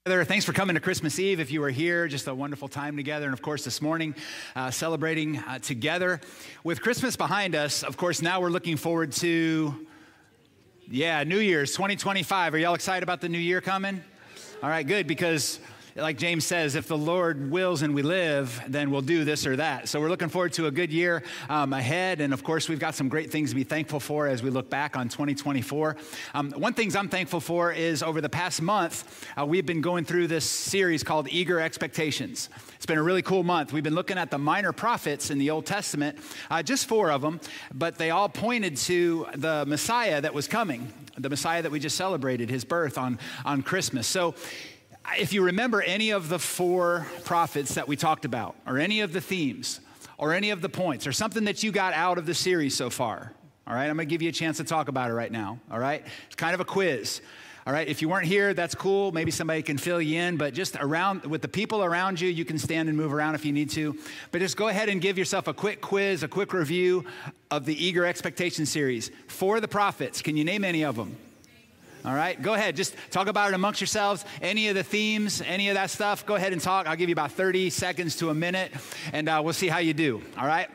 Thanks for coming to Christmas Eve. If you were here, just a wonderful time together. And of course, this morning, celebrating together. With Christmas behind us, of course, now we're looking forward to, New Year's 2025. Are y'all excited about the new year coming? All right, good, because like James says, if the Lord wills and we live, then we'll do this or that. So we're looking forward to a good year ahead. And of course, we've got some great things to be thankful for as we look back on 2024. One thing I'm thankful for is over the past month, we've been going through this series called Eager Expectations. It's been a really cool month. We've been looking at the minor prophets in the Old Testament, just 4 of them, but they all pointed to the Messiah that was coming, the Messiah that we just celebrated, his birth on Christmas. So if you remember any of the 4 prophets that we talked about, or any of the themes, or any of the points, or something that you got out of the series so far, all right, I'm going to give you a chance to talk about it right now, all right? It's kind of a quiz, all right? If you weren't here, that's cool. Maybe somebody can fill you in, but just around, with the people around you, you can stand and move around if you need to, but just go ahead and give yourself a quick quiz, a quick review of the Eager Expectation series. 4 of the prophets, can you name any of them? All right, go ahead. Just talk about it amongst yourselves. Any of the themes, any of that stuff, go ahead and talk. I'll give you about 30 seconds to a minute, and we'll see how you do, all right?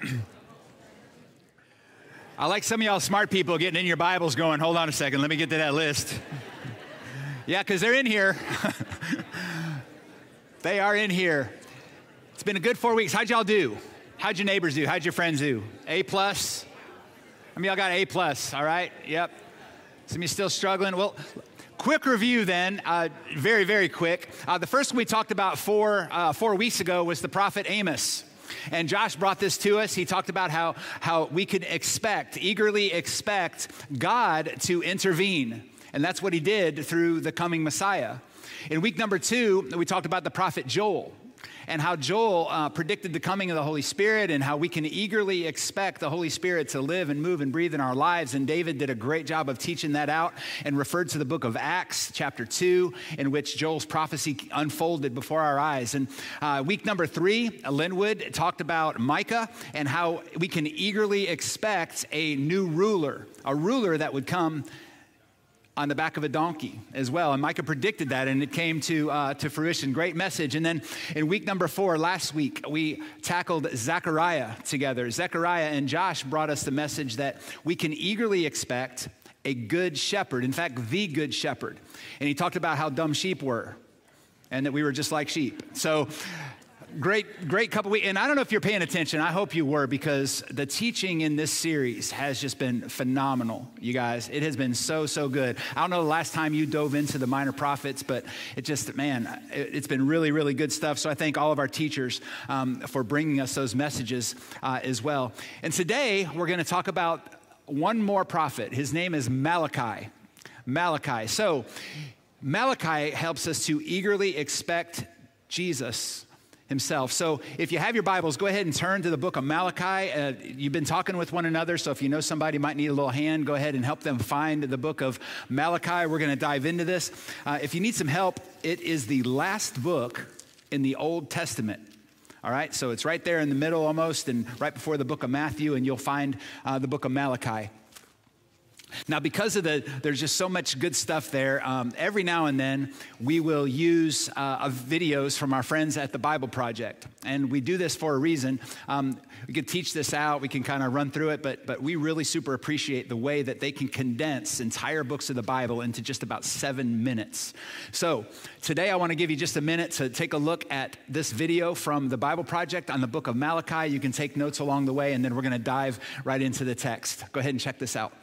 I like some of y'all smart people getting in your Bibles going, hold on a second, let me get to that list. Yeah, because they're in here. They are in here. It's been a good 4 weeks. How'd y'all do? How'd your neighbors do? How'd your friends do? A+? I mean, y'all got A+, all right? Yep. Some of you still struggling? Well, quick review then, very, very quick. The first one we talked about 4 weeks ago was the prophet Amos. And Josh brought this to us. He talked about how we could eagerly expect God to intervene. And that's what he did through the coming Messiah. In week number 2, we talked about the prophet Joel, and how Joel predicted the coming of the Holy Spirit and how we can eagerly expect the Holy Spirit to live and move and breathe in our lives. And David did a great job of teaching that out and referred to the book of Acts, chapter 2, in which Joel's prophecy unfolded before our eyes. And week number 3, Linwood talked about Micah and how we can eagerly expect a new ruler, a ruler that would come on the back of a donkey as well. And Micah predicted that, and it came to fruition. Great message. And then in week number 4, last week, we tackled Zechariah together. Zechariah and Josh brought us the message that we can eagerly expect a good shepherd, in fact, the good shepherd. And he talked about how dumb sheep were and that we were just like sheep. So great couple weeks. And I don't know if you're paying attention. I hope you were, because the teaching in this series has just been phenomenal, you guys. It has been so good. I don't know the last time you dove into the minor prophets, but it's been really, really good stuff. So I thank all of our teachers for bringing us those messages as well. And today we're going to talk about one more prophet. His name is Malachi. So Malachi helps us to eagerly expect Jesus himself. So if you have your Bibles, go ahead and turn to the book of Malachi. You've been talking with one another, so if you know somebody might need a little hand, go ahead and help them find the book of Malachi. We're going to dive into this. If you need some help, it is the last book in the Old Testament. All right, so it's right there in the middle almost, and right before the book of Matthew, and you'll find the book of Malachi. Now, because of there's just so much good stuff there, every now and then we will use videos from our friends at the Bible Project. And we do this for a reason. We can teach this out, we can kind of run through it, but we really super appreciate the way that they can condense entire books of the Bible into just about 7 minutes. So today I want to give you just a minute to take a look at this video from the Bible Project on the book of Malachi. You can take notes along the way, and then we're going to dive right into the text. Go ahead and check this out.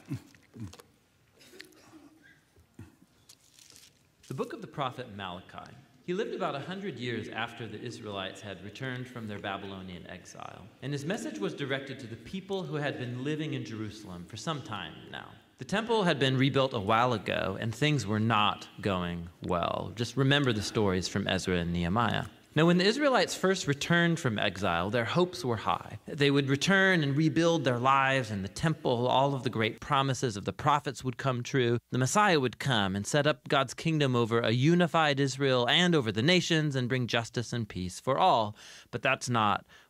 The book of the prophet Malachi. He lived about 100 years after the Israelites had returned from their Babylonian exile, and his message was directed to the people who had been living in Jerusalem for some time now. The temple had been rebuilt a while ago, and things were not going well. Just remember the stories from Ezra and Nehemiah. Now, when the Israelites first returned from exile, their hopes were high. They would return and rebuild their lives and the temple. All of the great promises of the prophets would come true. The Messiah would come and set up God's kingdom over a unified Israel and over the nations and bring justice and peace for all. But that's not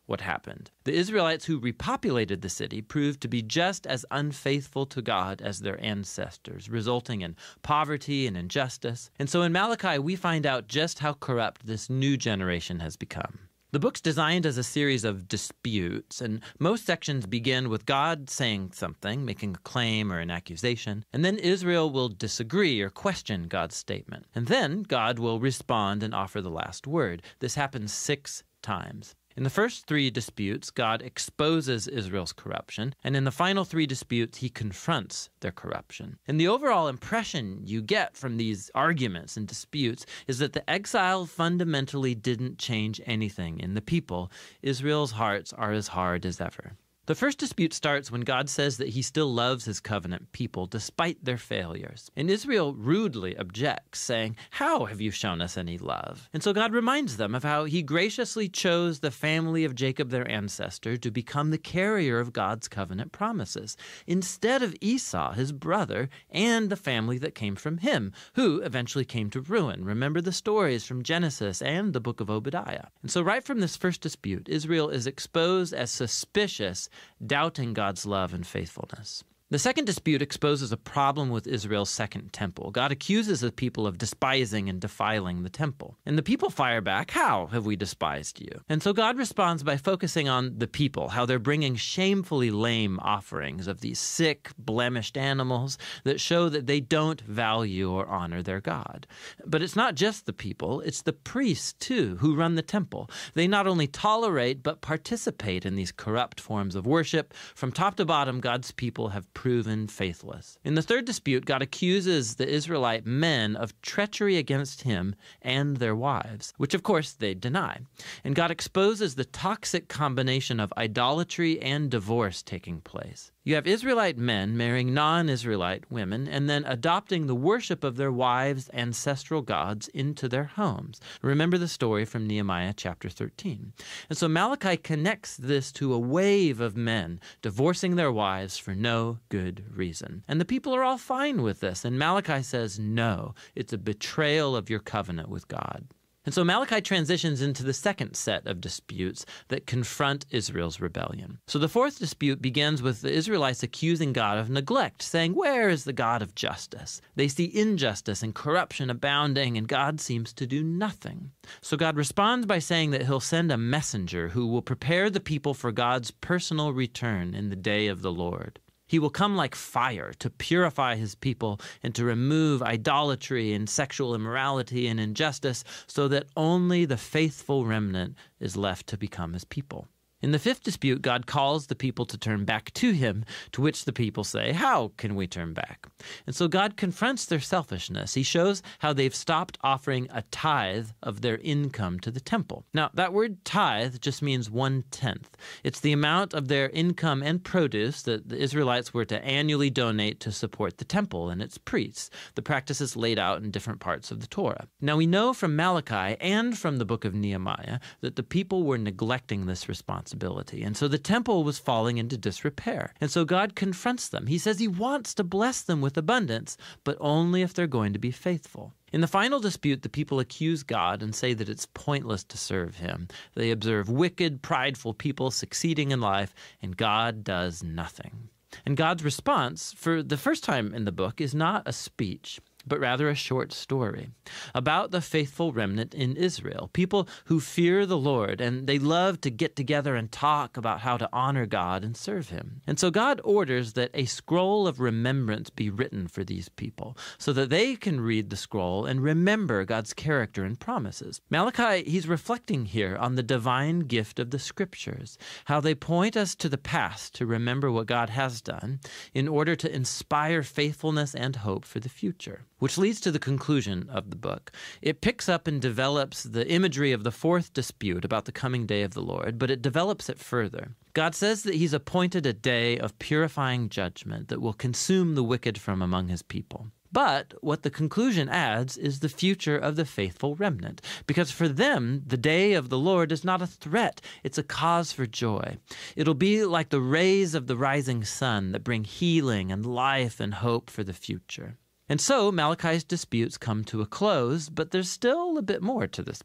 what happened. The Israelites who repopulated the city proved to be just as unfaithful to God as their ancestors, resulting in poverty and injustice. And so in Malachi, we find out just how corrupt this new generation has become. The book's designed as a series of disputes, and most sections begin with God saying something, making a claim or an accusation, and then Israel will disagree or question God's statement. And then God will respond and offer the last word. This happens 6 times. In the first 3 disputes, God exposes Israel's corruption, and in the final 3 disputes, he confronts their corruption. And the overall impression you get from these arguments and disputes is that the exile fundamentally didn't change anything in the people. Israel's hearts are as hard as ever. The first dispute starts when God says that he still loves his covenant people despite their failures. And Israel rudely objects, saying, "How have you shown us any love?" And so God reminds them of how he graciously chose the family of Jacob, their ancestor, to become the carrier of God's covenant promises, instead of Esau, his brother, and the family that came from him, who eventually came to ruin. Remember the stories from Genesis and the book of Obadiah. And so right from this first dispute, Israel is exposed as suspicious, doubting God's love and faithfulness. The second dispute exposes a problem with Israel's second temple. God accuses the people of despising and defiling the temple. And the people fire back, "How have we despised you?" And so God responds by focusing on the people, how they're bringing shamefully lame offerings of these sick, blemished animals that show that they don't value or honor their God. But it's not just the people, it's the priests too who run the temple. They not only tolerate but participate in these corrupt forms of worship. From top to bottom, God's people have proven faithless. In the third dispute, God accuses the Israelite men of treachery against him and their wives, which of course they deny. And God exposes the toxic combination of idolatry and divorce taking place. You have Israelite men marrying non-Israelite women and then adopting the worship of their wives' ancestral gods into their homes. Remember the story from Nehemiah chapter 13. And so Malachi connects this to a wave of men divorcing their wives for no good reason. And the people are all fine with this. And Malachi says, no, it's a betrayal of your covenant with God. And so Malachi transitions into the second set of disputes that confront Israel's rebellion. So the fourth dispute begins with the Israelites accusing God of neglect, saying, "Where is the God of justice?" They see injustice and corruption abounding, and God seems to do nothing. So God responds by saying that he'll send a messenger who will prepare the people for God's personal return in the day of the Lord. He will come like fire to purify his people and to remove idolatry and sexual immorality and injustice so that only the faithful remnant is left to become his people. In the fifth dispute, God calls the people to turn back to him, to which the people say, "How can we turn back?" And so God confronts their selfishness. He shows how they've stopped offering a tithe of their income to the temple. Now, that word tithe just means 1/10. It's the amount of their income and produce that the Israelites were to annually donate to support the temple and its priests. The practice is laid out in different parts of the Torah. Now, we know from Malachi and from the book of Nehemiah that the people were neglecting this responsibility. And so the temple was falling into disrepair. And so God confronts them. He says he wants to bless them with abundance, but only if they're going to be faithful. In the final dispute, the people accuse God and say that it's pointless to serve him. They observe wicked, prideful people succeeding in life, and God does nothing. And God's response, for the first time in the book, is not a speech, but rather a short story about the faithful remnant in Israel, people who fear the Lord, and they love to get together and talk about how to honor God and serve him. And so God orders that a scroll of remembrance be written for these people so that they can read the scroll and remember God's character and promises. Malachi, he's reflecting here on the divine gift of the scriptures, how they point us to the past to remember what God has done in order to inspire faithfulness and hope for the future. Which leads to the conclusion of the book. It picks up and develops the imagery of the fourth dispute about the coming day of the Lord, but it develops it further. God says that he's appointed a day of purifying judgment that will consume the wicked from among his people. But what the conclusion adds is the future of the faithful remnant, because for them, the day of the Lord is not a threat, it's a cause for joy. It'll be like the rays of the rising sun that bring healing and life and hope for the future. And so Malachi's disputes come to a close, but there's still a bit more to this book.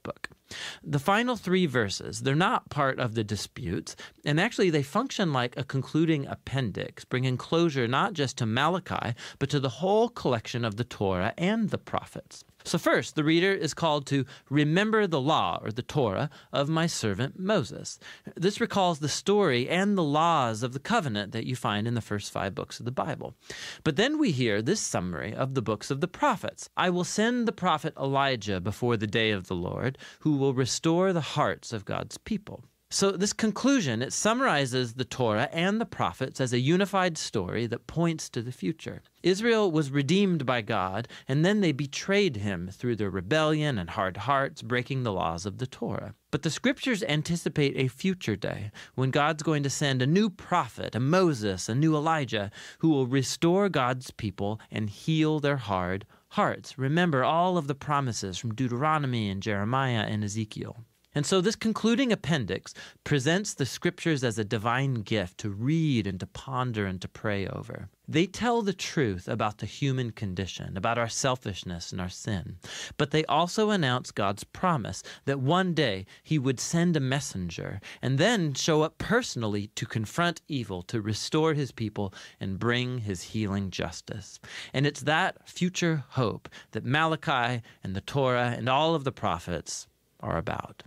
The final 3 verses, they're not part of the disputes, and actually they function like a concluding appendix, bringing closure not just to Malachi, but to the whole collection of the Torah and the prophets. So first, the reader is called to remember the law, or the Torah, of my servant Moses. This recalls the story and the laws of the covenant that you find in the first 5 books of the Bible. But then we hear this summary of the books of the prophets. I will send the prophet Elijah before the day of the Lord, who will restore the hearts of God's people. So this conclusion, it summarizes the Torah and the prophets as a unified story that points to the future. Israel was redeemed by God, and then they betrayed him through their rebellion and hard hearts, breaking the laws of the Torah. But the scriptures anticipate a future day when God's going to send a new prophet, a Moses, a new Elijah, who will restore God's people and heal their hard hearts. Remember all of the promises from Deuteronomy and Jeremiah and Ezekiel. And so this concluding appendix presents the scriptures as a divine gift to read and to ponder and to pray over. They tell the truth about the human condition, about our selfishness and our sin. But they also announce God's promise that one day he would send a messenger and then show up personally to confront evil, to restore his people and bring his healing justice. And it's that future hope that Malachi and the Torah and all of the prophets are about.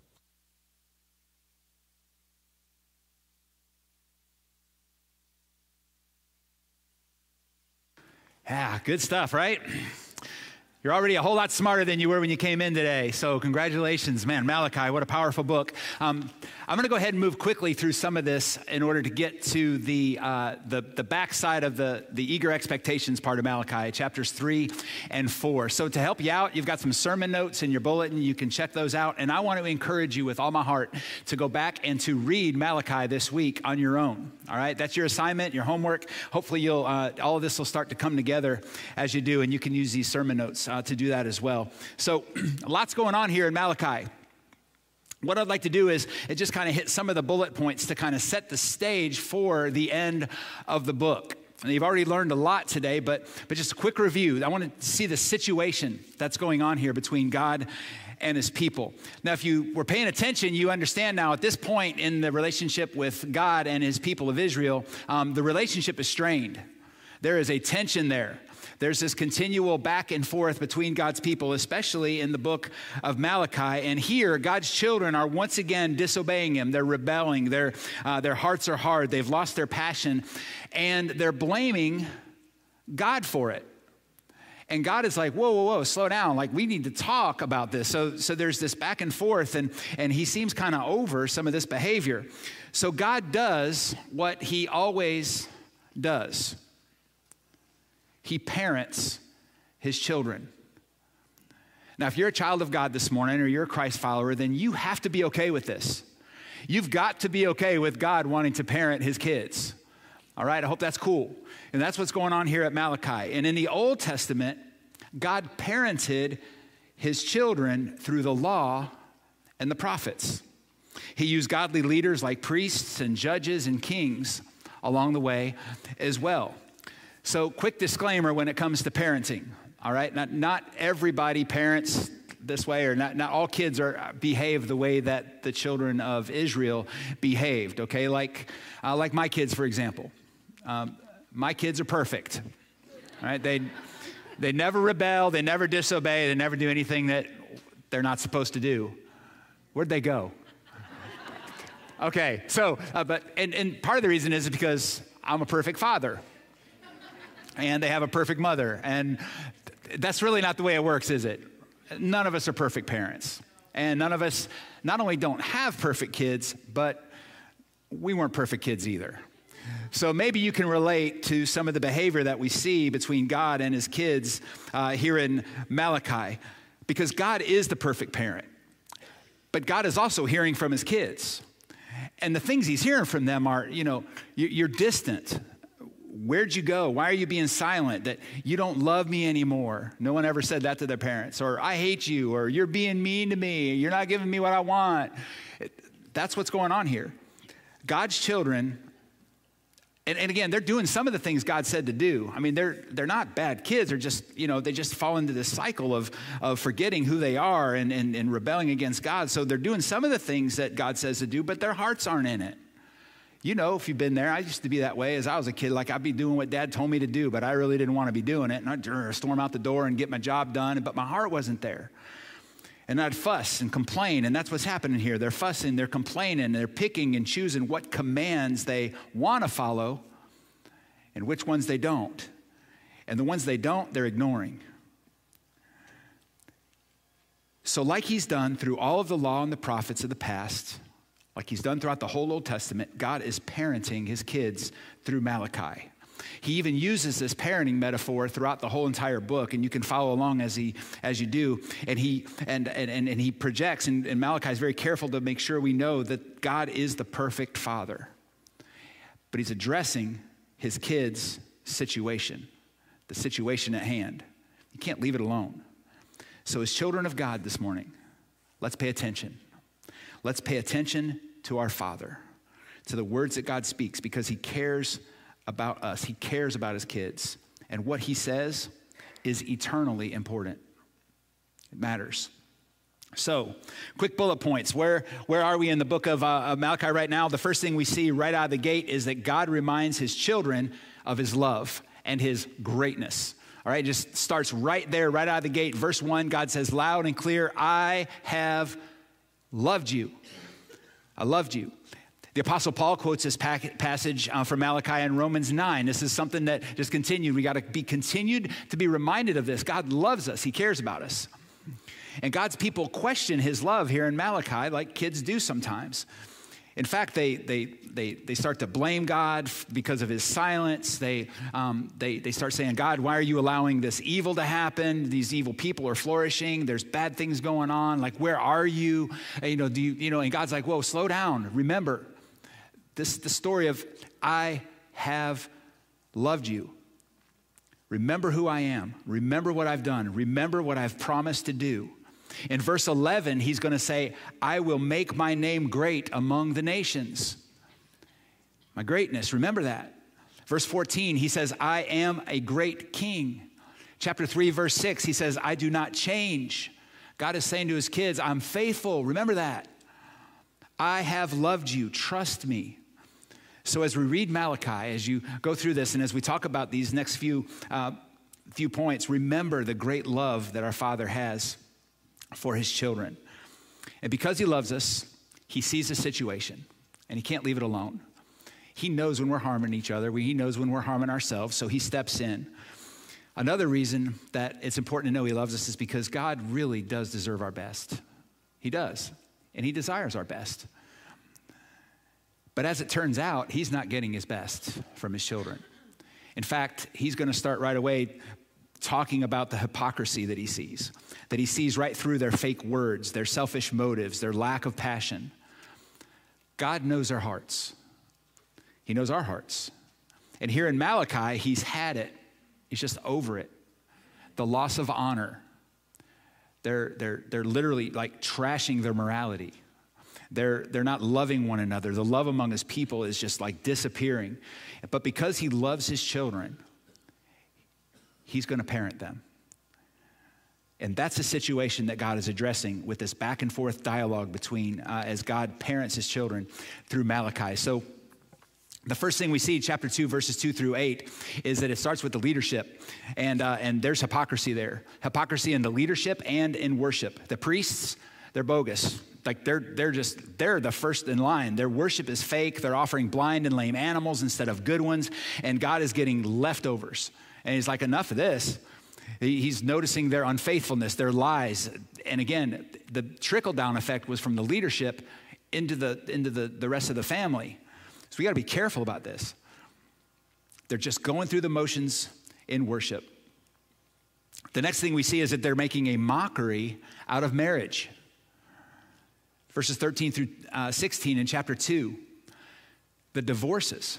Yeah, good stuff, right? You're already a whole lot smarter than you were when you came in today. So congratulations, man. Malachi, what a powerful book. I'm going to go ahead and move quickly through some of this in order to get to the backside of the eager expectations part of Malachi, chapters 3 and 4. So to help you out, you've got some sermon notes in your bulletin. You can check those out. And I want to encourage you with all my heart to go back and to read Malachi this week on your own. All right, that's your assignment, your homework. Hopefully you'll all of this will start to come together as you do, and you can use these sermon notes to do that as well. So lots going on here in Malachi. What I'd like to do is just kind of hit some of the bullet points to kind of set the stage for the end of the book. And you've already learned a lot today, but just a quick review. I want to see the situation that's going on here between God and his people. Now, if you were paying attention, you understand now at this point in the relationship with God and his people of Israel, the relationship is strained. There is a tension there. There's this continual back and forth between God's people, especially in the book of Malachi. And here, God's children are once again disobeying him. They're rebelling. Their hearts are hard. They've lost their passion. And they're blaming God for it. And God is like, whoa, slow down. Like, we need to talk about this. So there's this back and forth, and he seems kind of over some of this behavior. So God does what he always does. He parents his children. Now, if you're a child of God this morning or you're a Christ follower, then you have to be okay with this. You've got to be okay with God wanting to parent his kids. All right, I hope that's cool. And that's what's going on here at Malachi. And in the Old Testament, God parented his children through the law and the prophets. He used godly leaders like priests and judges and kings along the way as well. So quick disclaimer when it comes to parenting, all right? Not everybody parents this way, or not all kids behave the way that the children of Israel behaved, okay? Like my kids, for example. My kids are perfect, all right? They never rebel, they never disobey, they never do anything that they're not supposed to do. Where'd they go? Okay, so, and part of the reason is because I'm a perfect father. And they have a perfect mother. And that's really not the way it works, is it? None of us are perfect parents. And none of us not only don't have perfect kids, but we weren't perfect kids either. So maybe you can relate to some of the behavior that we see between God and his kids here in Malachi. Because God is the perfect parent. But God is also hearing from his kids. And the things he's hearing from them are, you're distant. Where'd you go? Why are you being silent? That you don't love me anymore. No one ever said that to their parents. Or I hate you. Or you're being mean to me. You're not giving me what I want. That's what's going on here. God's children And again, they're doing some of the things God said to do. I mean, they're not bad kids. They're just, they just fall into this cycle of forgetting who they are and rebelling against God. So they're doing some of the things that God says to do, but their hearts aren't in it. If you've been there, I used to be that way as I was a kid. Like, I'd be doing what Dad told me to do, but I really didn't want to be doing it. And I'd storm out the door and get my job done, but my heart wasn't there. And I'd fuss and complain, and that's what's happening here. They're fussing, they're complaining, they're picking and choosing what commands they want to follow and which ones they don't. And the ones they don't, they're ignoring. So like he's done through all of the law and the prophets of the past, like he's done throughout the whole Old Testament, God is parenting his kids through Malachi. He even uses this parenting metaphor throughout the whole entire book, and you can follow along as you do. And he projects, and Malachi is very careful to make sure we know that God is the perfect father. But he's addressing his kids' situation, the situation at hand. You can't leave it alone. So as children of God this morning, let's pay attention. Let's pay attention to our Father, to the words that God speaks, because he cares about us. He cares about his kids. And what he says is eternally important. It matters. So, quick bullet points. Where are we in the book of Malachi right now? The first thing we see right out of the gate is that God reminds his children of his love and his greatness. All right, it just starts right there, right out of the gate. Verse 1, God says loud and clear, I have loved you. I loved you. The Apostle Paul quotes this passage from Malachi in Romans 9. This is something that just continued. We got to be continued to be reminded of this. God loves us. He cares about us. And God's people question his love here in Malachi like kids do sometimes. In fact, they start to blame God because of his silence. They start saying, God, why are you allowing this evil to happen? These evil people are flourishing. There's bad things going on. Like, where are you? And God's like, whoa, slow down. Remember, the story of I have loved you. Remember who I am. Remember what I've done. Remember what I've promised to do. In verse 11, he's going to say, I will make my name great among the nations. My greatness, remember that. Verse 14, he says, I am a great king. Chapter 3, verse 6, he says, I do not change. God is saying to his kids, I'm faithful. Remember that. I have loved you. Trust me. So as we read Malachi, as you go through this, and as we talk about these next few points, remember the great love that our Father has for his children. And because he loves us, he sees the situation, and he can't leave it alone. He knows when we're harming each other. He knows when we're harming ourselves, so he steps in. Another reason that it's important to know he loves us is because God really does deserve our best. He does, and he desires our best. But as it turns out, he's not getting his best from his children. In fact, he's going to start right away talking about the hypocrisy that he sees right through their fake words, their selfish motives, their lack of passion. God knows our hearts. He knows our hearts. And here in Malachi, he's had it. He's just over it. The loss of honor. They're literally like trashing their morality. They're not loving one another. The love among his people is just like disappearing. But because he loves his children, he's going to parent them. And that's the situation that God is addressing with this back and forth dialogue between as God parents his children through Malachi. So the first thing we see, chapter 2, verses 2 through 8, is that it starts with the leadership. And there's hypocrisy there. Hypocrisy in the leadership and in worship. The priests, they're bogus. Like they're the first in line. Their worship is fake. They're offering blind and lame animals instead of good ones. And God is getting leftovers. And he's like, enough of this. He's noticing their unfaithfulness, their lies. And again, the trickle-down effect was from the leadership into the rest of the family. So we got to be careful about this. They're just going through the motions in worship. The next thing we see is that they're making a mockery out of marriage. Verses 13 through 16 in chapter 2, the divorces.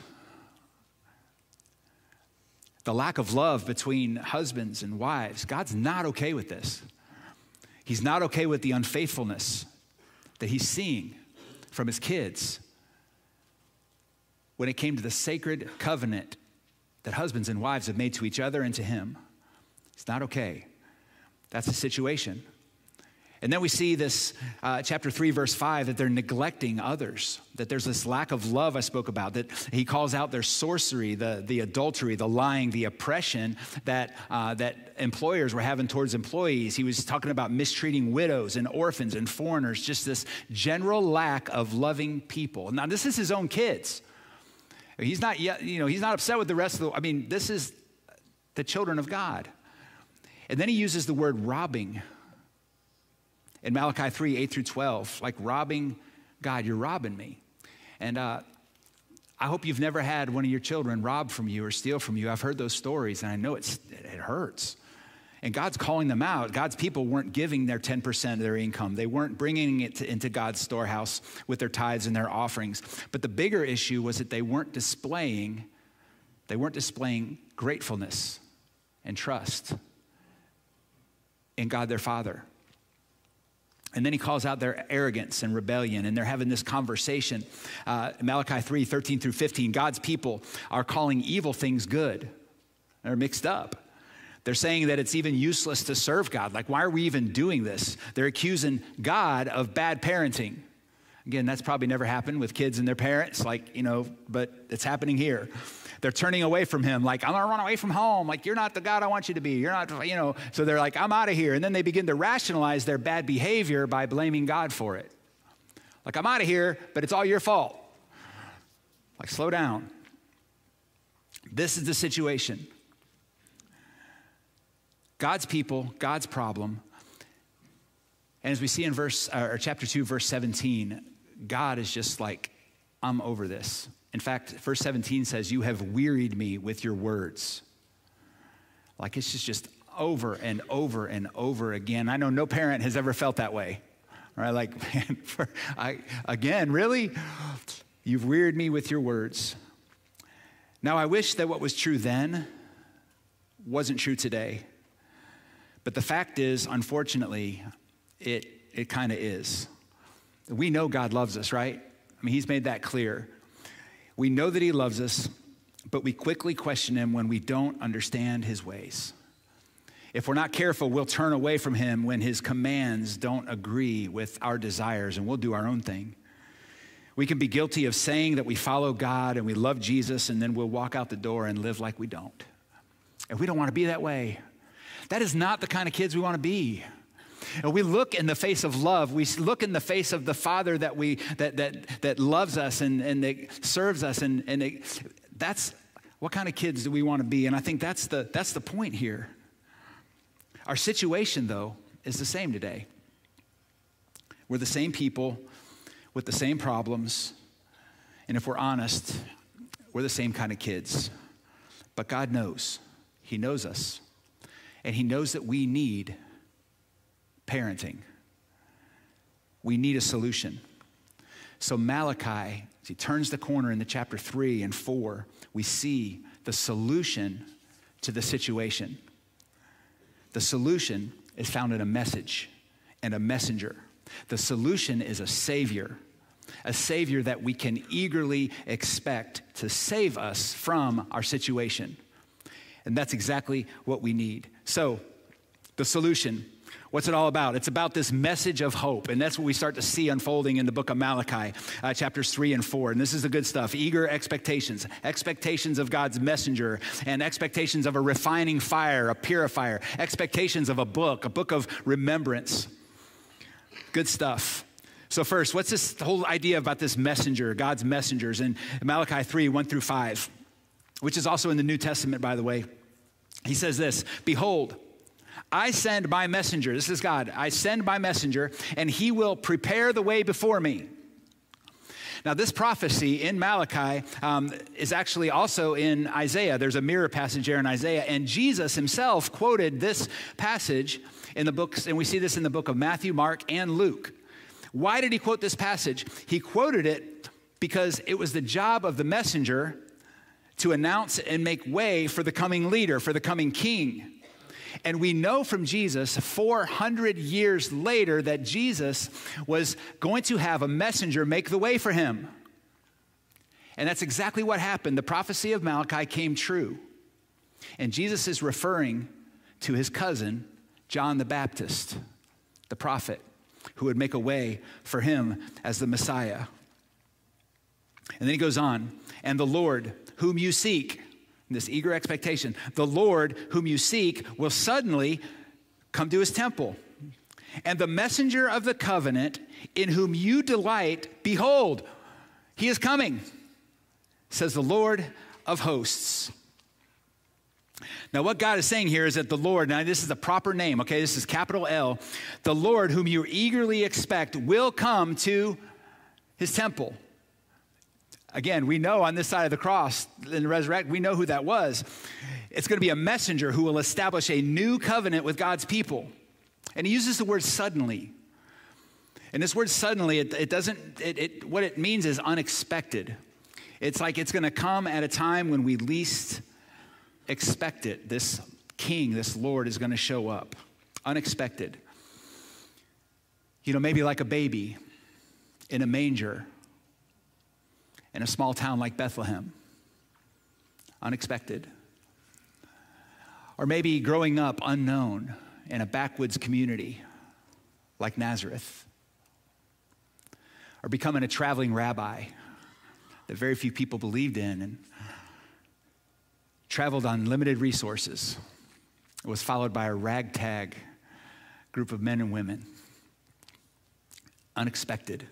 The lack of love between husbands and wives. God's not okay with this. He's not okay with the unfaithfulness that he's seeing from his kids. when it came to the sacred covenant that husbands and wives have made to each other and to him. It's not okay. That's the situation. And then we see this, chapter 3, verse 5, that they're neglecting others, that there's this lack of love I spoke about, that he calls out their sorcery, the adultery, the lying, the oppression that employers were having towards employees. He was talking about mistreating widows and orphans and foreigners, just this general lack of loving people. Now, this is his own kids. He's not yet, he's not upset with the rest of this is the children of God. And then he uses the word robbing. In Malachi 3, 8 through 12, like robbing God, you're robbing me. And I hope you've never had one of your children rob from you or steal from you. I've heard those stories, and I know it hurts. And God's calling them out. God's people weren't giving their 10% of their income. They weren't bringing it into God's storehouse with their tithes and their offerings. But the bigger issue was that they weren't displaying gratefulness and trust in God their Father. And then he calls out their arrogance and rebellion, and they're having this conversation. Malachi 3, 13 through 15, God's people are calling evil things good. They're mixed up. They're saying that it's even useless to serve God. Like, why are we even doing this? They're accusing God of bad parenting. Again, that's probably never happened with kids and their parents, but it's happening here. They're turning away from him, like, I'm gonna run away from home. Like, you're not the God I want you to be. You're not, So they're like, I'm out of here. And then they begin to rationalize their bad behavior by blaming God for it. Like, I'm out of here, but it's all your fault. Like, slow down. This is the situation. God's people, God's problem. And as we see in chapter 2, verse 17, God is just like, I'm over this. In fact, verse 17 says, you have wearied me with your words. Like, it's just over and over and over again. I know no parent has ever felt that way. Right? Like, man, again, really? You've wearied me with your words. Now, I wish that what was true then wasn't true today. But the fact is, unfortunately, it kind of is. We know God loves us, right? I mean, he's made that clear. We know that he loves us, but we quickly question him when we don't understand his ways. If we're not careful, we'll turn away from him when his commands don't agree with our desires, and we'll do our own thing. We can be guilty of saying that we follow God and we love Jesus, and then we'll walk out the door and live like we don't. And we don't want to be that way. That is not the kind of kids we want to be. And we look in the face of love. We look in the face of the Father that loves us and that serves us. And that's what kind of kids do we want to be? And I think that's the point here. Our situation, though, is the same today. We're the same people with the same problems. And if we're honest, we're the same kind of kids. But God knows. He knows us. And he knows that we need parenting. We need a solution. So Malachi, as he turns the corner in the chapter 3 and 4, we see the solution to the situation. The solution is found in a message and a messenger. The solution is a savior that we can eagerly expect to save us from our situation. And that's exactly what we need. So the solution, what's it all about? It's about this message of hope, and that's what we start to see unfolding in the book of Malachi, chapters 3 and 4. And this is the good stuff. Eager expectations of God's messenger, and expectations of a refining fire, a purifier, expectations of a book of remembrance. Good stuff. So first, what's this whole idea about this messenger, God's messengers, in Malachi 3, 1 through 5, which is also in the New Testament, by the way. He says this, behold, I send my messenger. This is God. I send my messenger, and he will prepare the way before me. Now, this prophecy in Malachi is actually also in Isaiah. There's a mirror passage there in Isaiah, and Jesus himself quoted this passage in the books, and we see this in the book of Matthew, Mark, and Luke. Why did he quote this passage? He quoted it because it was the job of the messenger to announce and make way for the coming leader, for the coming king. And we know from Jesus 400 years later that Jesus was going to have a messenger make the way for him. And that's exactly what happened. The prophecy of Malachi came true. And Jesus is referring to his cousin, John the Baptist, the prophet, who would make a way for him as the Messiah. And then he goes on, and the Lord whom you seek, this eager expectation, the Lord whom you seek will suddenly come to his temple. And the messenger of the covenant in whom you delight, behold, he is coming, says the Lord of hosts. Now, what God is saying here is that the Lord, now this is the proper name, okay? This is capital L. The Lord whom you eagerly expect will come to his temple. Again, we know on this side of the cross, in the resurrection, we know who that was. It's going to be a messenger who will establish a new covenant with God's people. And he uses the word suddenly. And this word suddenly, what it means is unexpected. It's like it's going to come at a time when we least expect it. This king, this Lord is going to show up. Unexpected. You know, maybe like a baby in a manger in a small town like Bethlehem. Unexpected. Or maybe growing up unknown in a backwoods community like Nazareth. Or becoming a traveling rabbi that very few people believed in and traveled on limited resources. It was followed by a ragtag group of men and women. Unexpected.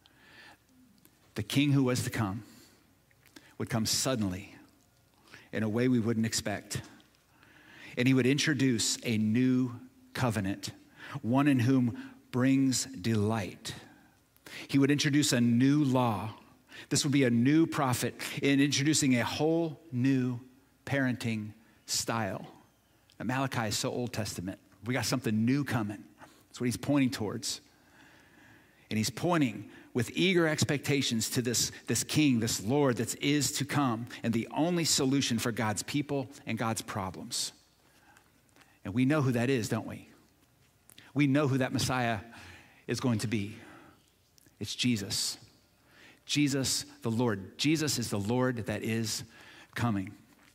The king who was to come would come suddenly in a way we wouldn't expect. And he would introduce a new covenant, one in whom brings delight. He would introduce a new law. This would be a new prophet in introducing a whole new parenting style. Now, Malachi is so Old Testament. We got something new coming. That's what he's pointing towards. And he's pointing with eager expectations to this king, this Lord that is to come, and the only solution for God's people and God's problems. And we know who that is, don't we? We know who that Messiah is going to be. It's Jesus. Jesus, the Lord. Jesus is the Lord that is coming.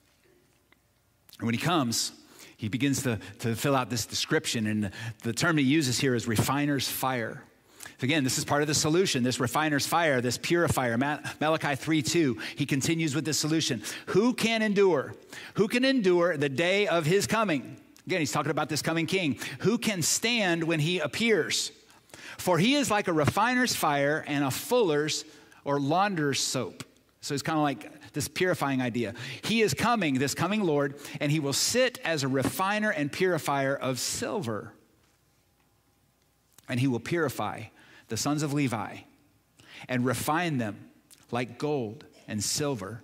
And when he comes, he begins to fill out this description, and the term he uses here is refiner's fire. Again, this is part of the solution, this refiner's fire, this purifier. Malachi 3:2, he continues with this solution. Who can endure? Who can endure the day of his coming? Again, he's talking about this coming king. Who can stand when he appears? For he is like a refiner's fire and a fuller's or launderer's soap. So it's kind of like this purifying idea. He is coming, this coming Lord, and he will sit as a refiner and purifier of silver. And he will purify the sons of Levi and refine them like gold and silver.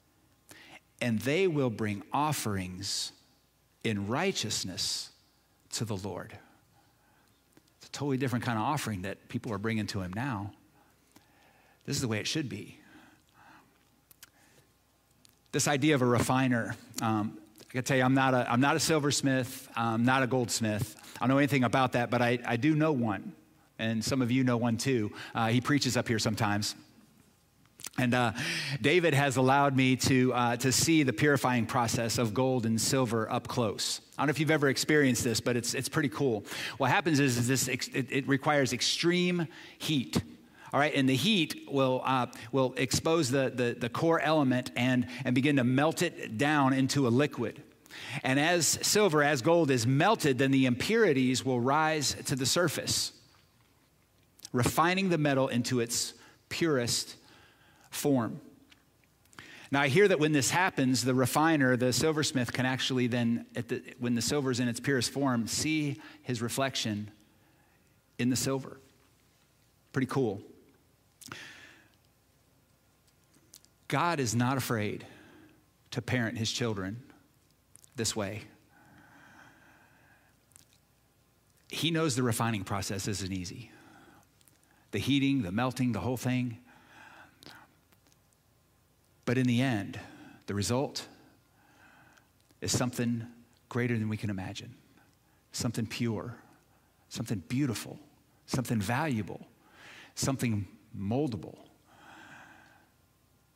And they will bring offerings in righteousness to the Lord. It's a totally different kind of offering that people are bringing to him now. This is the way it should be. This idea of a refiner, I gotta tell you, I'm not a silversmith, I'm not a goldsmith. I don't know anything about that, but I do know one. And some of you know one too. He preaches up here sometimes. And David has allowed me to see the purifying process of gold and silver up close. I don't know if you've ever experienced this, but it's pretty cool. What happens is it requires extreme heat. All right, and the heat will expose the core element and begin to melt it down into a liquid. And as silver, as gold is melted, then the impurities will rise to the surface, refining the metal into its purest form. Now, I hear that when this happens, the refiner, the silversmith, can actually then, when the silver is in its purest form, see his reflection in the silver. Pretty cool. God is not afraid to parent his children this way. He knows the refining process isn't easy. The heating, the melting, the whole thing. But in the end, the result is something greater than we can imagine. Something pure, something beautiful, something valuable, something moldable.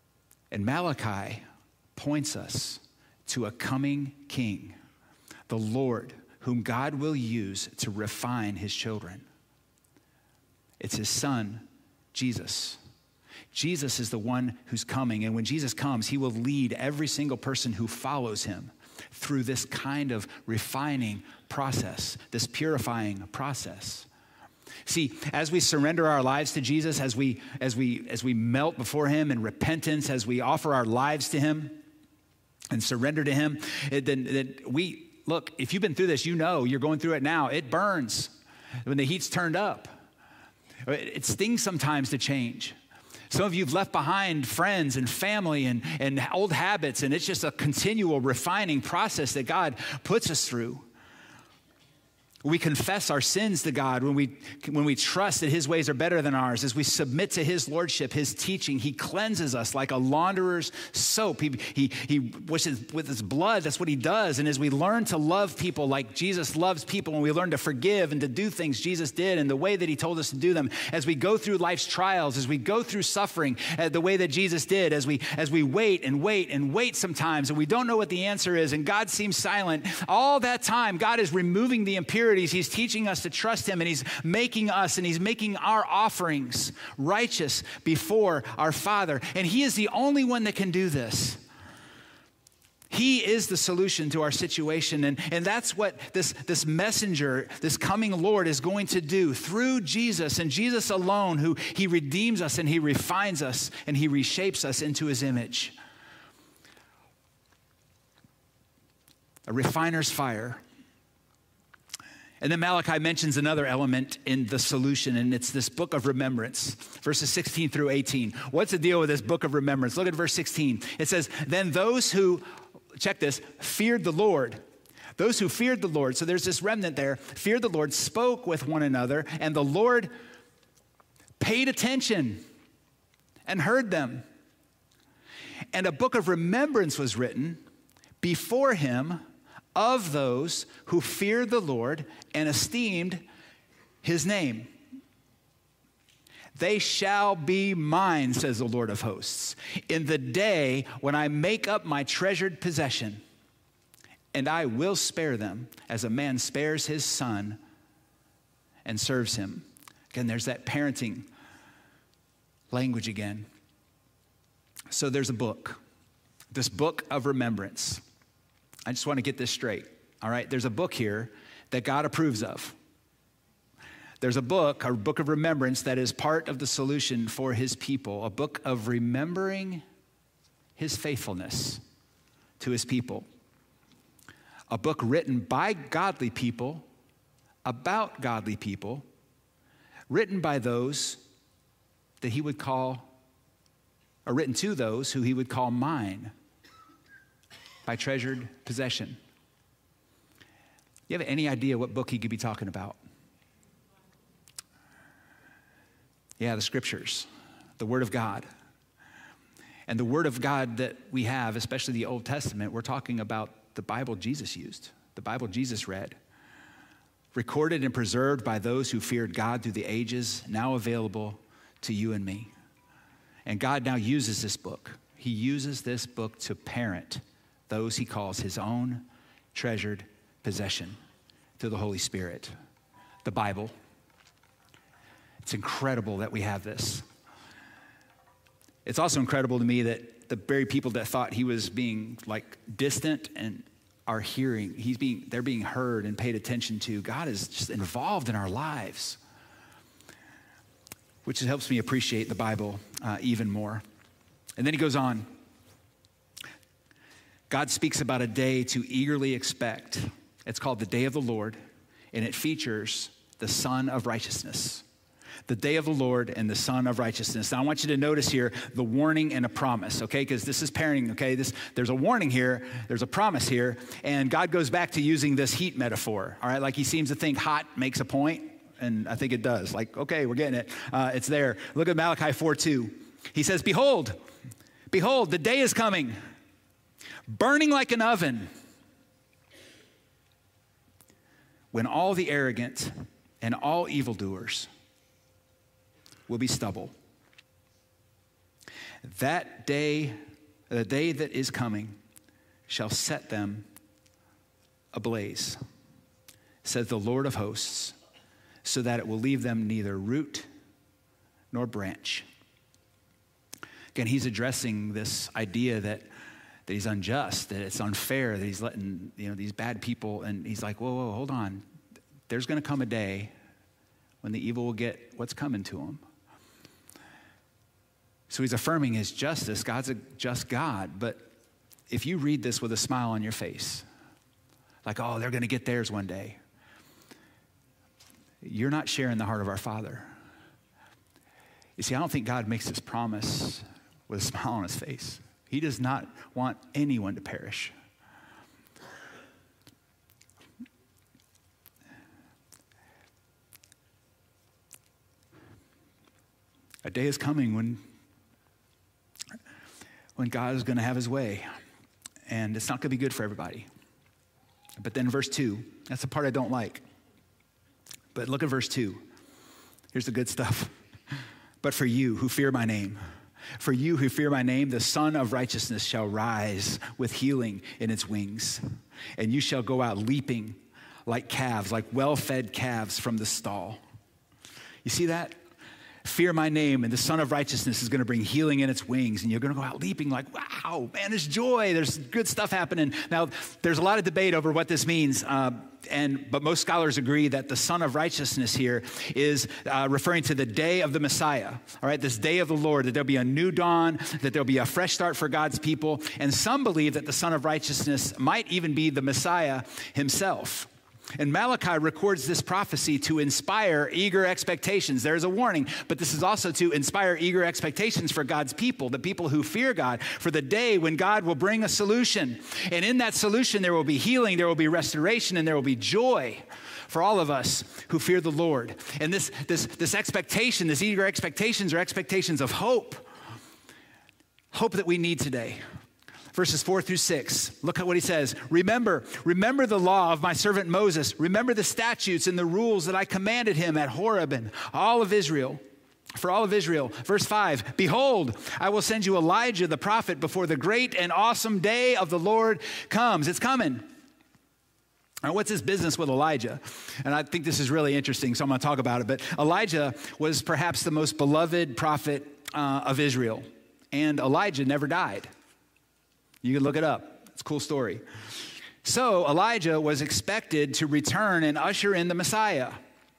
And Malachi points us to a coming king, the Lord, whom God will use to refine his children. It's his son, Jesus. Jesus is the one who's coming, and when Jesus comes, he will lead every single person who follows him through this kind of refining process, this purifying process. See, as we surrender our lives to Jesus, as we melt before him in repentance, as we offer our lives to him and surrender to him, then we, look, if you've been through this, you know you're going through it now. It burns when the heat's turned up. It stings sometimes to change. Some of you have left behind friends and family and old habits, and it's just a continual refining process that God puts us through. We confess our sins to God when we trust that his ways are better than ours. As we submit to his lordship, his teaching, he cleanses us like a launderer's soap. He washes with his blood. That's what he does. And as we learn to love people like Jesus loves people, and we learn to forgive and to do things Jesus did in the way that he told us to do them, as we go through life's trials, as we go through suffering the way that Jesus did, as we wait and wait and wait sometimes, and we don't know what the answer is, and God seems silent, all that time, God is removing the impurities. He's teaching us to trust him, and he's making us and he's making our offerings righteous before our Father. And he is the only one that can do this. He is the solution to our situation. And that's what this messenger, this coming Lord, is going to do through Jesus and Jesus alone, who he redeems us and he refines us and he reshapes us into his image. A refiner's fire. And then Malachi mentions another element in the solution, and it's this book of remembrance, verses 16 through 18. What's the deal with this book of remembrance? Look at verse 16. It says, then those who, check this, feared the Lord. Those who feared the Lord, so there's this remnant there, feared the Lord, spoke with one another, and the Lord paid attention and heard them. And a book of remembrance was written before him of those who feared the Lord and esteemed his name. They shall be mine, says the Lord of hosts, in the day when I make up my treasured possession, and I will spare them as a man spares his son and serves him. Again, there's that parenting language again. So there's a book, this book of remembrance. I just want to get this straight, all right? There's a book here that God approves of. There's a book of remembrance that is part of the solution for his people, a book of remembering his faithfulness to his people. A book written by godly people, about godly people, written by those that he would call, or written to those who he would call mine, by treasured possession. You have any idea what book he could be talking about? Yeah, the scriptures, the word of God. And the word of God that we have, especially the Old Testament, we're talking about the Bible Jesus used, the Bible Jesus read, recorded and preserved by those who feared God through the ages, now available to you and me. And God now uses this book. He uses this book to parent those he calls his own treasured possession through the Holy Spirit, the Bible. It's incredible that we have this. It's also incredible to me that the very people that thought he was being like distant and are hearing, they're being heard and paid attention to. God is just involved in our lives, which helps me appreciate the Bible even more. And then he goes on. God speaks about a day to eagerly expect. It's called the day of the Lord, and it features the Son of Righteousness. The day of the Lord and the Son of Righteousness. Now, I want you to notice here the warning and a promise, okay? Because this is parenting, okay? There's a warning here, there's a promise here, and God goes back to using this heat metaphor, all right? Like he seems to think hot makes a point, and I think it does. Like, okay, we're getting it. It's there. Look at Malachi 4:2. He says, behold, the day is coming, burning like an oven, when all the arrogant and all evildoers will be stubble. That day The day that is coming shall set them ablaze, says the Lord of hosts, so that it will leave them neither root nor branch. Again, he's addressing this idea that he's unjust, that it's unfair, that he's letting these bad people, and he's like, whoa, hold on. There's going to come a day when the evil will get what's coming to them. So he's affirming his justice. God's a just God, but if you read this with a smile on your face, like, oh, they're going to get theirs one day, you're not sharing the heart of our Father. You see, I don't think God makes this promise with a smile on his face. He does not want anyone to perish. A day is coming when God is going to have his way, and it's not going to be good for everybody. But then verse 2, that's the part I don't like. But look at verse 2. Here's the good stuff. But for you who fear my name, the Son of Righteousness shall rise with healing in its wings, and you shall go out leaping like calves, like well-fed calves from the stall. You see that? Fear my name, and the Son of Righteousness is going to bring healing in its wings, and you're going to go out leaping like, wow, man, there's joy. There's good stuff happening. Now, there's a lot of debate over what this means, but most scholars agree that the Son of Righteousness here is referring to the day of the Messiah, all right, this day of the Lord, that there'll be a new dawn, that there'll be a fresh start for God's people, and some believe that the Son of Righteousness might even be the Messiah himself. And Malachi records this prophecy to inspire eager expectations. There's a warning, but this is also to inspire eager expectations for God's people, the people who fear God, for the day when God will bring a solution. And in that solution, there will be healing, there will be restoration, and there will be joy for all of us who fear the Lord. And this expectation, this eager expectations are expectations of hope that we need today. Verses 4-6, look at what he says. Remember the law of my servant Moses. Remember the statutes and the rules that I commanded him at Horeb and for all of Israel. Verse 5, behold, I will send you Elijah the prophet before the great and awesome day of the Lord comes. It's coming. Now, what's his business with Elijah? And I think this is really interesting, so I'm going to talk about it. But Elijah was perhaps the most beloved prophet of Israel. And Elijah never died. You can look it up. It's a cool story. So Elijah was expected to return and usher in the Messiah.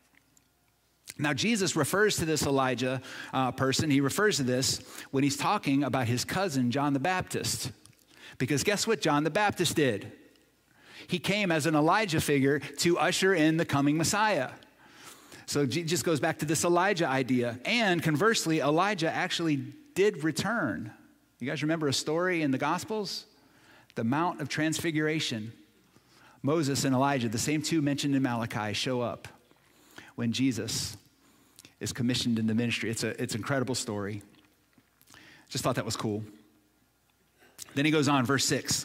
Now, Jesus refers to this Elijah person. He refers to this when he's talking about his cousin, John the Baptist. Because guess what John the Baptist did? He came as an Elijah figure to usher in the coming Messiah. So it just goes back to this Elijah idea. And conversely, Elijah actually did return. You guys remember a story in the Gospels? The Mount of Transfiguration. Moses and Elijah, the same two mentioned in Malachi, show up when Jesus is commissioned in the ministry. It's an incredible story. Just thought that was cool. Then he goes on, verse 6.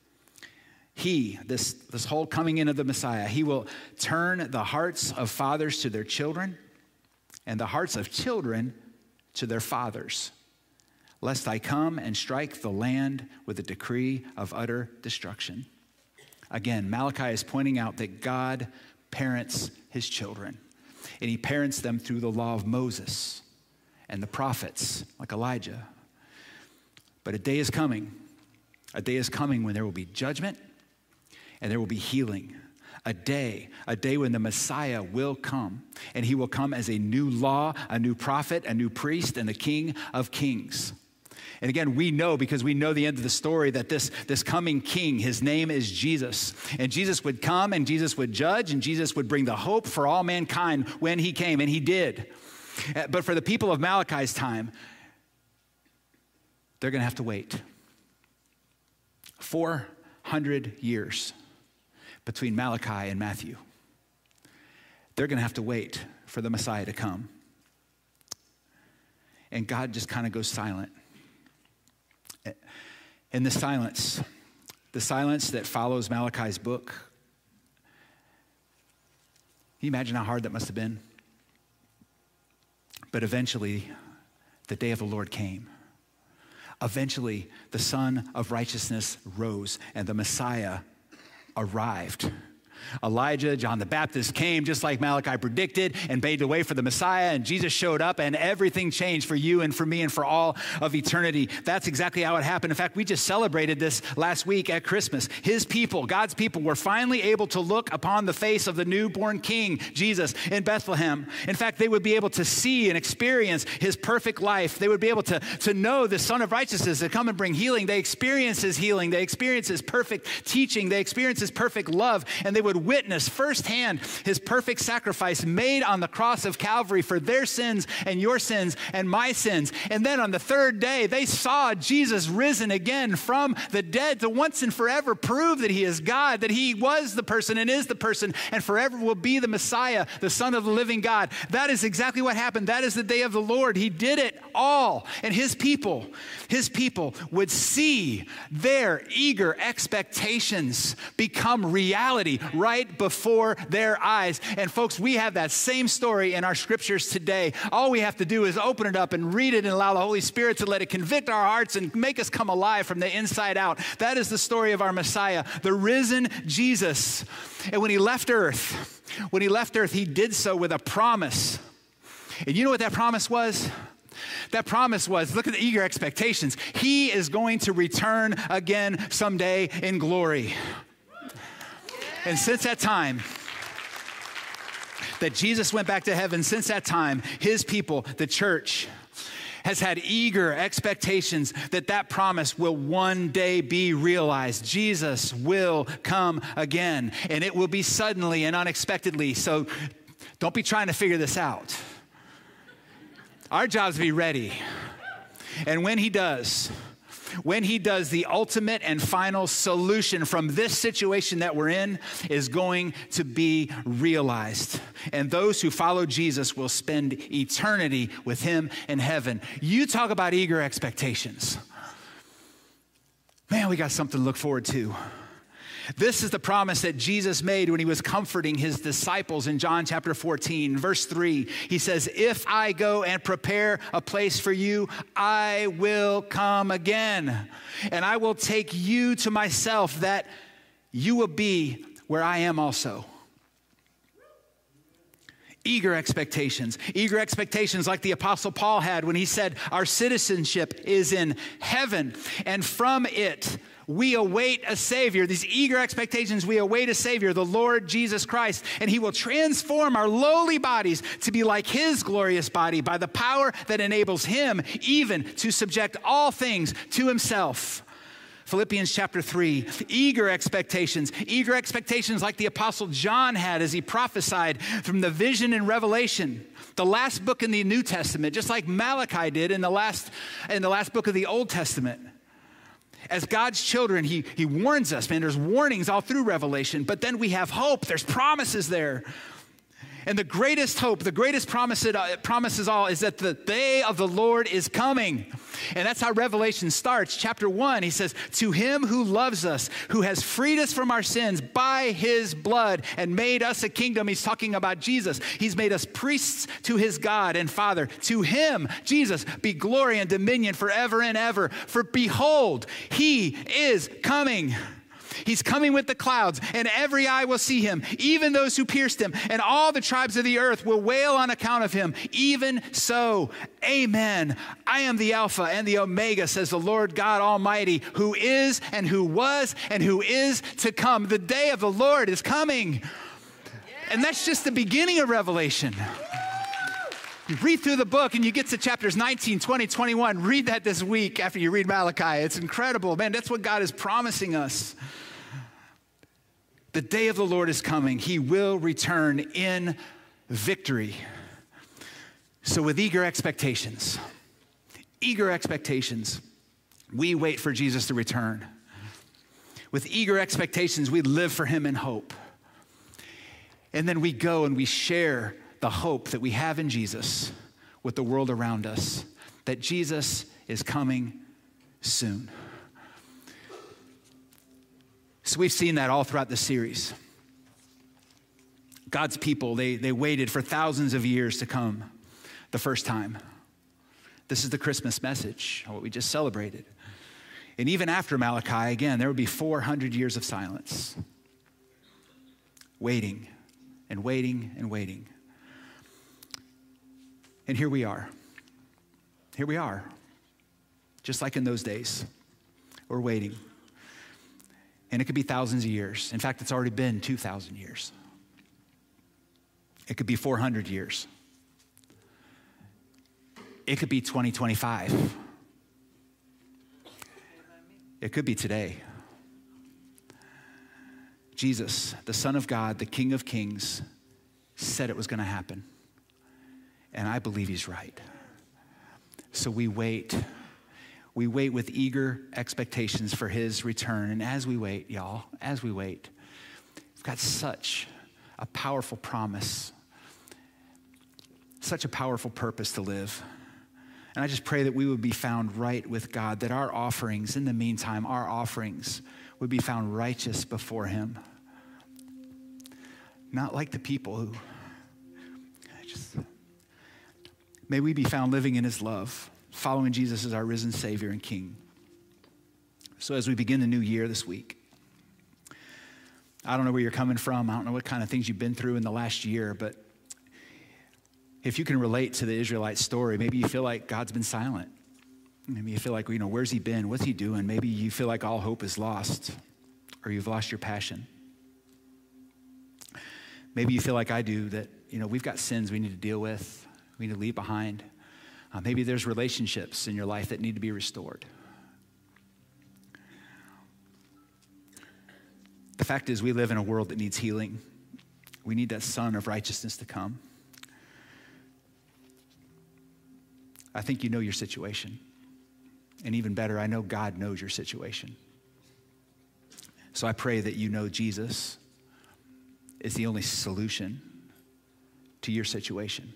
This whole coming in of the Messiah, he will turn the hearts of fathers to their children and the hearts of children to their fathers, lest I come and strike the land with a decree of utter destruction. Again, Malachi is pointing out that God parents his children, and he parents them through the law of Moses and the prophets like Elijah. But a day is coming when there will be judgment and there will be healing. A day when the Messiah will come, and he will come as a new law, a new prophet, a new priest, and the King of Kings. And again, we know, because we know the end of the story, that this coming king, his name is Jesus. And Jesus would come, and Jesus would judge, and Jesus would bring the hope for all mankind when he came, and he did. But for the people of Malachi's time, they're going to have to wait 400 years between Malachi and Matthew. They're going to have to wait for the Messiah to come. And God just kind of goes silent. In the silence that follows Malachi's book, can you imagine how hard that must have been? But eventually, the day of the Lord came. Eventually, the Son of Righteousness rose and the Messiah arrived. Elijah, John the Baptist came just like Malachi predicted and made the way for the Messiah, and Jesus showed up and everything changed for you and for me and for all of eternity. That's exactly how it happened. In fact, we just celebrated this last week at Christmas. His people, God's people, were finally able to look upon the face of the newborn King, Jesus, in Bethlehem. In fact, they would be able to see and experience his perfect life. They would be able to know the Son of Righteousness to come and bring healing. They experience his healing. They experience his perfect teaching. They experience his perfect love, and they would witness firsthand his perfect sacrifice made on the cross of Calvary for their sins and your sins and my sins. And then on the third day, they saw Jesus risen again from the dead to once and forever prove that he is God, that he was the person and is the person and forever will be the Messiah, the Son of the living God. That is exactly what happened. That is the day of the Lord. He did it all. And his people would see their eager expectations become reality right before their eyes. And folks, we have that same story in our scriptures today. All we have to do is open it up and read it and allow the Holy Spirit to let it convict our hearts and make us come alive from the inside out. That is the story of our Messiah, the risen Jesus. And when he left earth, he did so with a promise. And you know what that promise was? That promise was, look at the eager expectations. He is going to return again someday in glory. And since that time that Jesus went back to heaven, since that time, his people, the church, has had eager expectations that that promise will one day be realized. Jesus will come again, and it will be suddenly and unexpectedly. So don't be trying to figure this out. Our job is to be ready. And when he does, the ultimate and final solution from this situation that we're in is going to be realized. And those who follow Jesus will spend eternity with him in heaven. You talk about eager expectations. Man, we got something to look forward to. This is the promise that Jesus made when he was comforting his disciples in John chapter 14, verse 3. He says, if I go and prepare a place for you, I will come again, and I will take you to myself, that you will be where I am also. Eager expectations like the Apostle Paul had when he said, our citizenship is in heaven, and from it we await a Savior. These eager expectations, we await a Savior, the Lord Jesus Christ, and he will transform our lowly bodies to be like his glorious body by the power that enables him even to subject all things to himself. Philippians chapter 3, eager expectations like the Apostle John had as he prophesied from the vision in Revelation, the last book in the New Testament, just like Malachi did in the last book of the Old Testament. As God's children, he warns us, man, there's warnings all through Revelation, but then we have hope, there's promises there. And the greatest hope, the greatest promises all is that the day of the Lord is coming. And that's how Revelation starts. Chapter 1, he says, to him who loves us, who has freed us from our sins by his blood and made us a kingdom. He's talking about Jesus. He's made us priests to his God and Father. To him, Jesus, be glory and dominion forever and ever. For behold, he is coming. He's coming with the clouds, and every eye will see him, even those who pierced him, and all the tribes of the earth will wail on account of him. Even so, amen. I am the Alpha and the Omega, says the Lord God Almighty, who is and who was and who is to come. The day of the Lord is coming. And that's just the beginning of Revelation. You read through the book and you get to chapters 19, 20, 21. Read that this week after you read Malachi. It's incredible. Man, that's what God is promising us. The day of the Lord is coming. He will return in victory. So with eager expectations, we wait for Jesus to return. With eager expectations, we live for him in hope. And then we go and we share the hope that we have in Jesus with the world around us, that Jesus is coming soon. So we've seen that all throughout the series. God's people, they waited for thousands of years to come the first time. This is the Christmas message, what we just celebrated. And even after Malachi, again, there would be 400 years of silence. Waiting and waiting and waiting. And here we are. Here we are. Just like in those days. We're waiting. And it could be thousands of years. In fact, it's already been 2,000 years. It could be 400 years. It could be 2025. It could be today. Jesus, the Son of God, the King of Kings, said it was going to happen. And I believe he's right. So we wait. We wait with eager expectations for his return. And as we wait, y'all, as we wait, we've got such a powerful promise, such a powerful purpose to live. And I just pray that we would be found right with God, that our offerings, in the meantime, our offerings would be found righteous before him. Not like the people who may we be found living in his love, following Jesus as our risen Savior and King. So as we begin the new year this week, I don't know where you're coming from. I don't know what kind of things you've been through in the last year, but if you can relate to the Israelite story, maybe you feel like God's been silent. Maybe you feel like, where's he been? What's he doing? Maybe you feel like all hope is lost, or you've lost your passion. Maybe you feel like I do, that, we've got sins we need to deal with, we need to leave behind. Maybe there's relationships in your life that need to be restored. The fact is, we live in a world that needs healing. We need that Son of righteousness to come. I think you know your situation. And even better, I know God knows your situation. So I pray that you know Jesus is the only solution to your situation.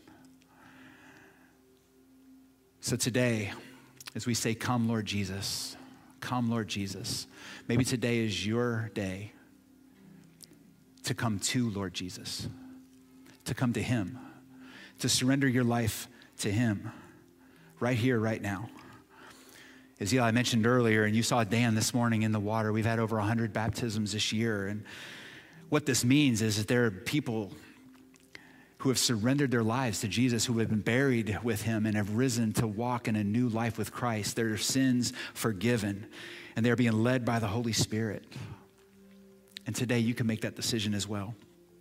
So today, as we say, come, Lord Jesus, come, Lord Jesus, maybe today is your day to come to Lord Jesus, to come to him, to surrender your life to him right here, right now. As Eli mentioned earlier, and you saw Dan this morning in the water, we've had over 100 baptisms this year. And what this means is that there are people who have surrendered their lives to Jesus, who have been buried with him and have risen to walk in a new life with Christ. Their sins forgiven, and they're being led by the Holy Spirit. And today you can make that decision as well.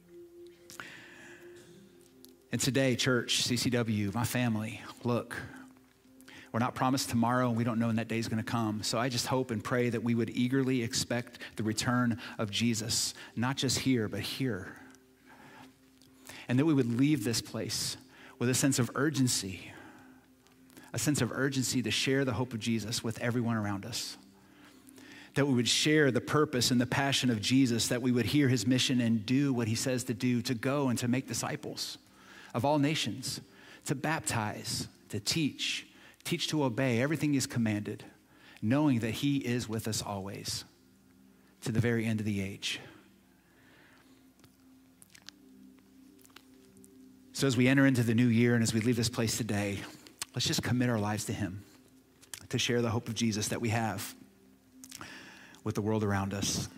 And today, church, CCW, my family, look, we're not promised tomorrow, and we don't know when that day is going to come. So I just hope and pray that we would eagerly expect the return of Jesus, not just here, but here. And that we would leave this place with a sense of urgency to share the hope of Jesus with everyone around us. That we would share the purpose and the passion of Jesus, that we would hear his mission and do what he says to do, to go and to make disciples of all nations, to baptize, to teach to obey everything he's commanded, knowing that he is with us always to the very end of the age. So as we enter into the new year and as we leave this place today, let's just commit our lives to him, to share the hope of Jesus that we have with the world around us.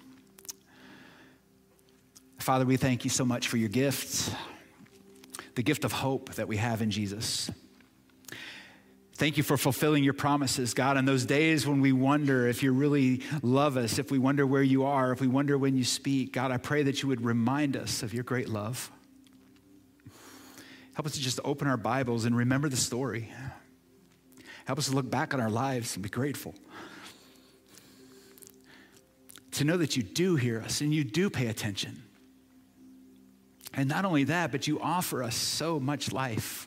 Father, we thank you so much for your gifts, the gift of hope that we have in Jesus. Thank you for fulfilling your promises, God, on those days when we wonder if you really love us, if we wonder where you are, if we wonder when you speak. God, I pray that you would remind us of your great love. Help us to just open our Bibles and remember the story. Help us to look back on our lives and be grateful. To know that you do hear us and you do pay attention. And not only that, but you offer us so much life.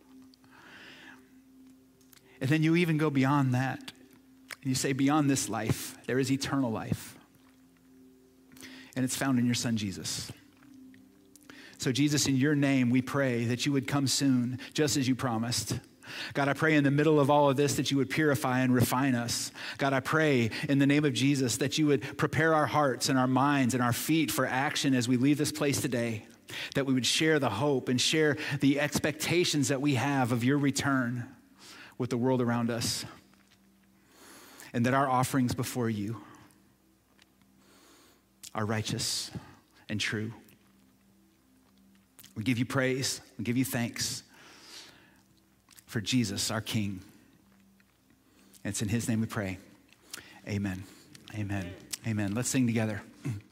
And then you even go beyond that. You say, beyond this life, there is eternal life. And it's found in your Son, Jesus. So Jesus, in your name, we pray that you would come soon, just as you promised. God, I pray in the middle of all of this that you would purify and refine us. God, I pray in the name of Jesus that you would prepare our hearts and our minds and our feet for action as we leave this place today, that we would share the hope and share the expectations that we have of your return with the world around us, and that our offerings before you are righteous and true. We give you praise. We give you thanks for Jesus, our King. And it's in his name we pray. Amen. Amen. Amen. Let's sing together.